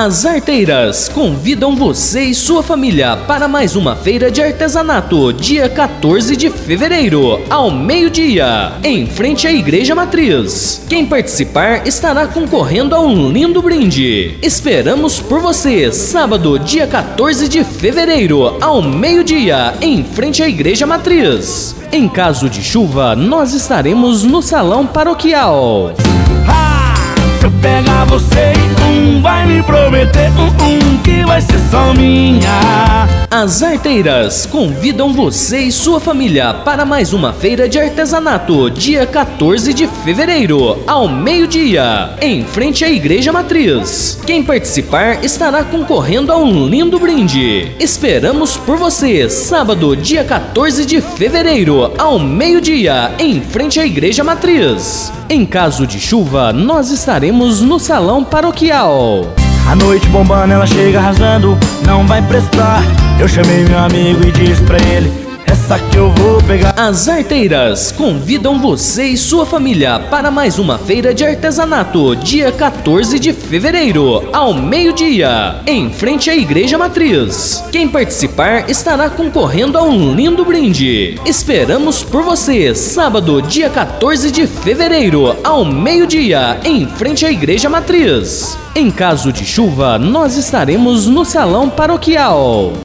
As Arteiras convidam você e sua família para mais uma feira de artesanato, dia 14 de fevereiro, ao meio-dia, em frente à Igreja Matriz. Quem participar estará concorrendo a um lindo brinde. Esperamos por você, sábado, dia 14 de fevereiro, ao meio-dia, em frente à Igreja Matriz. Em caso de chuva, nós estaremos no salão paroquial. Se eu pegar você vai me prometer que vai ser só minha. As Arteiras convidam você e sua família para mais uma feira de artesanato, dia 14 de fevereiro, ao meio-dia, em frente à Igreja Matriz. Quem participar estará concorrendo a um lindo brinde. Esperamos por você, sábado, dia 14 de fevereiro, ao meio-dia, em frente à Igreja Matriz. Em caso de chuva, nós estaremos no salão paroquial. A noite bombando, ela chega arrasando, não vai prestar. Eu chamei meu amigo e disse pra ele: essa que eu vou pegar. As Arteiras convidam você e sua família para mais uma feira de artesanato, dia 14 de fevereiro, ao meio-dia, em frente à Igreja Matriz. Quem participar estará concorrendo a um lindo brinde. Esperamos por você, sábado, dia 14 de fevereiro, ao meio-dia, em frente à Igreja Matriz. Em caso de chuva, nós estaremos no salão paroquial.